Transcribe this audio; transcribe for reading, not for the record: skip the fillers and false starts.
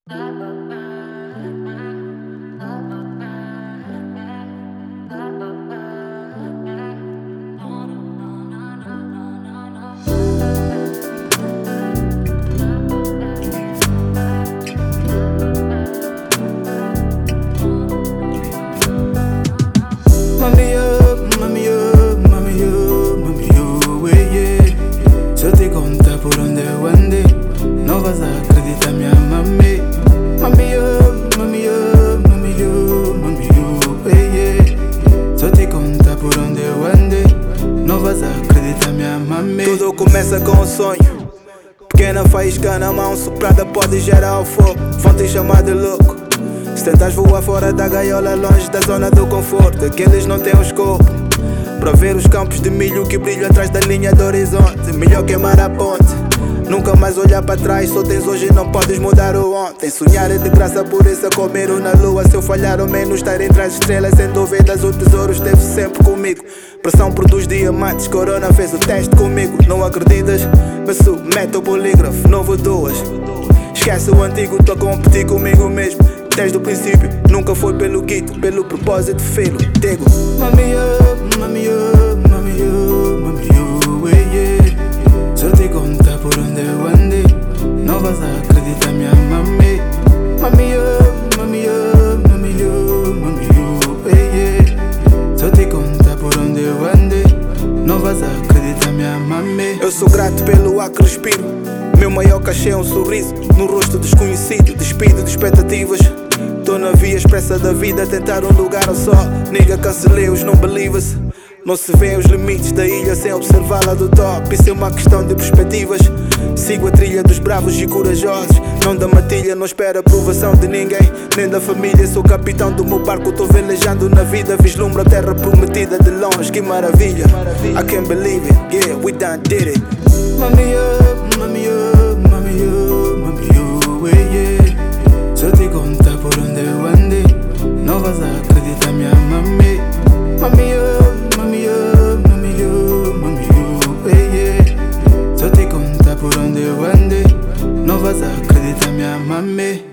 Mami, yeah. Se eu te contar por onde eu andei, não vas acreditar, minha mami. Mami, yeah. Se eu te contar por onde eu andei, não vas acreditar, minha mami. Tudo começa com um sonho, pequena faísca na mão, soprada pode gerar o fogo. Vão te chamar de louco se tentas voar fora da gaiola, longe da zona do conforto. Aqueles não têm um escopo para ver os campos de milho que brilham atrás da linha do horizonte. Melhor queimar a ponte, nunca mais olhar para trás. Só tens hoje e não podes mudar o ontem. Sonhar é de graça, por isso comer na lua. Se eu falhar ao menos estar entre as estrelas. Sem dúvidas o tesouro esteve sempre comigo. Pressão produz diamantes, corona fez o teste comigo. Não acreditas? Me submete ao polígrafo, novo duas. Esquece o antigo, tô a competir comigo mesmo. Desde o princípio, nunca foi pelo guito, pelo propósito, filho, digo. Mami, yeah. Se eu te contar por onde eu andei, não vas acreditar, minha mami. Mami, yeah. Se eu te contar por onde eu andei, não vas acreditar, minha mami. Eu sou grato pelo ar que respiro. Meu maior cachê é um sorriso no rosto desconhecido, despido de expectativas. Tô na via expressa da vida, tentar um lugar ao sol. Nigga, cancelei os não believers. Não se vê os limites da ilha sem observá-la do top. Isso é uma questão de perspectivas. Sigo a trilha dos bravos e corajosos, não da matilha, não espero aprovação de ninguém, nem da família. Sou capitão do meu barco, tô velejando na vida. Vislumbro a terra prometida de longe, que maravilha. I can't believe it, yeah, we done did it. Mami, yeah. Se eu te contar por onde eu andei, não vas acreditar, minha mami. Mami, yeah. Se eu te contar por onde eu andei, não vas acreditar, minha mami.